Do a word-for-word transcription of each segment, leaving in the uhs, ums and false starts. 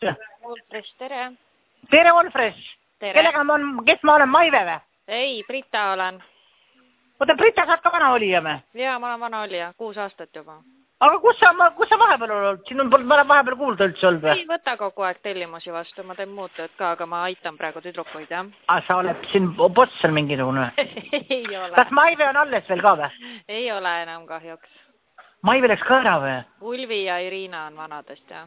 Wolfresh, tere. Tere, Wolfresh. Tere. Kellega ma on, kes ma olen, Maive või? Ei, Brita olen. Oota, Brita, sa oled ka vana olija või? Jaa, ma olen vana olija, kuus aastat juba. Aga kus sa, kus sa vahepeal olnud? Siin on vahepeal kuulda üldse olnud või? Ei võta kogu aeg tellimusi vastu, ma teen muud tööd ka, aga ma aitan praegu tüdrukuid, jah. Ah, sa oled siin bossel mingisugune? Ei ole. Kas Maive on alles veel ka või? Ei ole enam kahjuks. Maive läks ka ära või? Ulvi ja Irina on vanadest, jah.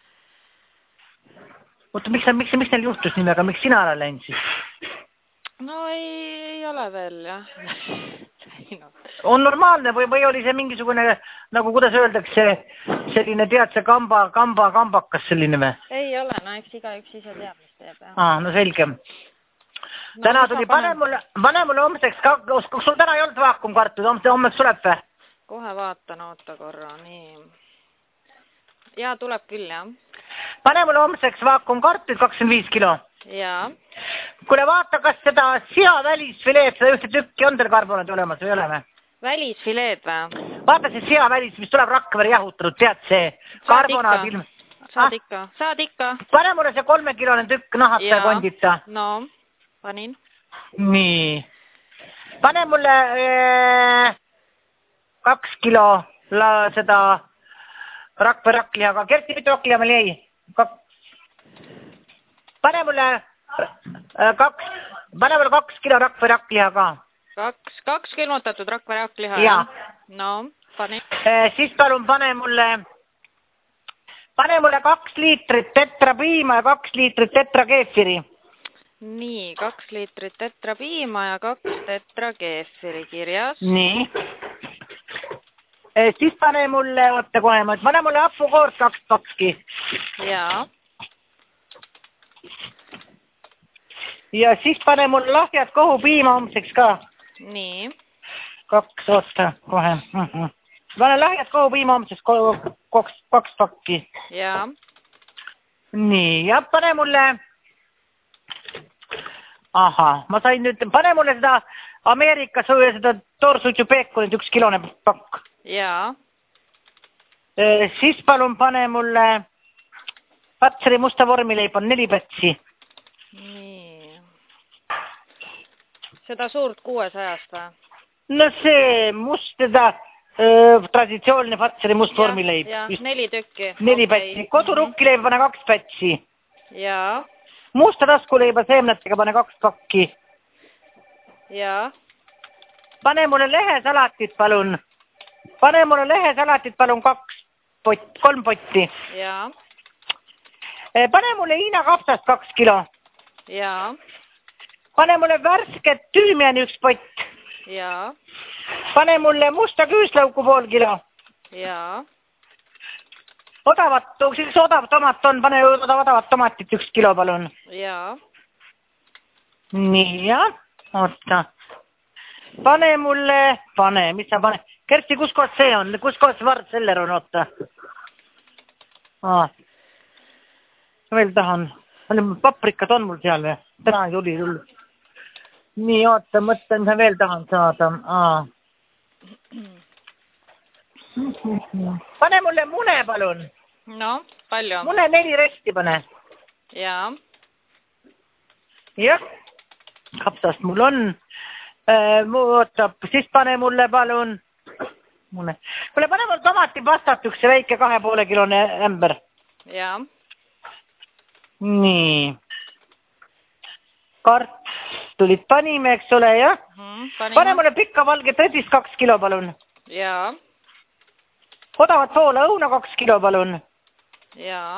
Oota, miks, miks, miks neil juhtus nii, aga miks sina ära läinud siis? No ei, ei ole veel, jah. On normaalne või, või oli see mingisugune, nagu kuidas öeldakse, selline tead see kamba, kamba, kambakas selline või? Ei ole, no eks iga üks ise teab, mis teeb, jah. Aa, no selge. No, täna tuli, pane mulle, pane mulle homseks, kas sul täna ei olnud vaakumkartud, hommeks tuleb või? Kohe vaatan, oota korra, nii. Jaa, tuleb küll, jah. Pane mulle homseks vaakumkartud kakskümmend viis kilo. Jaa. Kuule, vaata, kas seda sea välisfileed, seda ühte tükki on teil karbonaid olemas või ei ole või? Välisfileed või? Vaata see sea välis, mis tuleb Rakvere jahutatud, tead see karbonaad ilm. Saad ikka, saad ikka. Pane mulle see kolmekilone tükk nahata ja kondita. No, panin. Nii. Pane mulle ee, kaks kilo la, seda Rakvere rakklihaga. Kersti, mitu rakkliha meil jäi? Kaks. Pane mulle kaks, pane mulle kaks kilo Rakvere rakkliha ka. Kaks, kaks külmutatud Rakvere rakkliha? Jaa. No, pani. E, siis palun pane mulle, pane mulle kaks liitrit tetra piima ja kaks liitrit tetra keefiri. Nii, kaks liitrit tetra piima ja kaks tetra keefiri kirjas. Nii. E, siis pane mulle, oota kohe, pane mulle hapukoort kaks pakki. Jaa. Ja siis pane mul lahjad kohupiima homseks ka. Nii. Kaks, oota, kohe. Pane lahjad kohupiima homseks kaks, kaks pakki. Jaa. Nii, ja pane mulle... Aha, ma sain nüüd... Pane mulle seda Ameerika sõu ja seda toorsuitsu peekonit üks kilone pakk. Jaa. E, siis palun pane mulle... Patseri musta vormileib on neli pätsi. Nii. Seda suurt kuuesajast või? No see must, seda öö, traditsiooniline Patseri must vormileib. Ja, neli tükki. Neli okay. Pätsi. Kodurukkileib pane kaks pätsi. Jaa. Musta taskuleiba seemnetega pane kaks pakki. Jaa. Pane mulle lehesalatit, palun. Pane mulle lehesalatit, palun, kaks pot, kolm potti. Jaa. Pane mulle Hiina kapsast kaks kilo. Jaa. Pane mulle värsket tüümiani üks pott. Jaa. Pane mulle musta küüslauku pool kilo. Jaa. Odavat, siis odav tomat on, pane odavat tomatit üks kilo, palun. Jaa. Nii, jah. Oota. Pane mulle, pane, mis sa pane? Kersti, kus kohas see on? Kus kohas Vard Seller on, oota? Aa. Veel tahan, paprikad on mul seal või? Täna tuli küll. Nii, oota, mõtlen, ma veel tahan saada. Aa. Pane mulle mune, palun. No, palju? Mune neli resti pane. Jaa. Jah, kapsast mul on. Oota, siis pane mulle, palun. Mune. Kuule, pane mul tomatipastat üks väike kahe poole kilone ämber. Jaa. Nii. Kart tulid panime, eks ole, jah? Mm, pane mulle pikka valget õdist kaks kilo, palun. Jaa. Odavat soola õuna kaks kilo, palun. Jaa.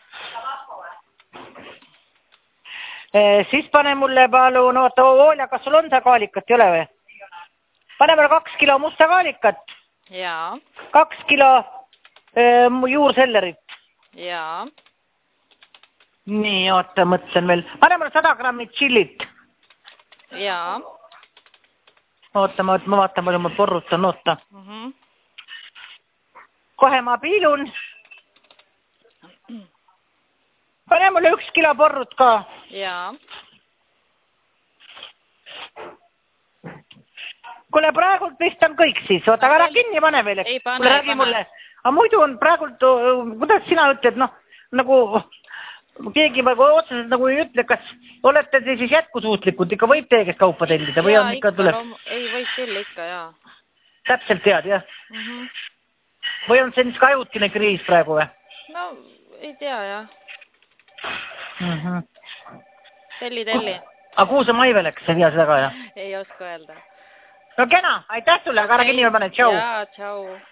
E, siis pane mulle, palun, oota, Oolja, kas sul on see kaalikat, ei ole või? Pane mulle kaks kilo musta kaalikat. Jaa. Kaks kilo e, juursellerit. Jaa. Nii, oota, mõtlen veel. Pane mulle sada grammi tšillit. Jaa. Oota, ma, ma vaatan, palju ma porrutan, oota. Mm -hmm. Kohe ma piilun. Pane mulle üks kilo porrut ka. Jaa. Kuule, praegult vist on kõik siis. Oota, aga ära kinni pane veel. Ei pane, kuule, räägi mulle. Aga muidu on praegult, kuidas sina ütled, noh, nagu keegi praegu otseselt nagu ei ütle, kas olete te siis jätkusuutlikud, ikka võib teie käest kaupa tellida või ja, on ikka ikka tuleb? Loom... ei, võib küll ikka, jaa. Täpselt tead, jah? Mm -hmm. Või on see niisugune ajutine kriis praegu või? No, ei tea, jah. Mm -hmm. Telli, telli. Aga kuhu see mai veel läks, sa ei tea seda ka, jah? ei oska öelda. No kena, aitäh sulle, aga ära kinni pane, tšau. Jaa, tšau.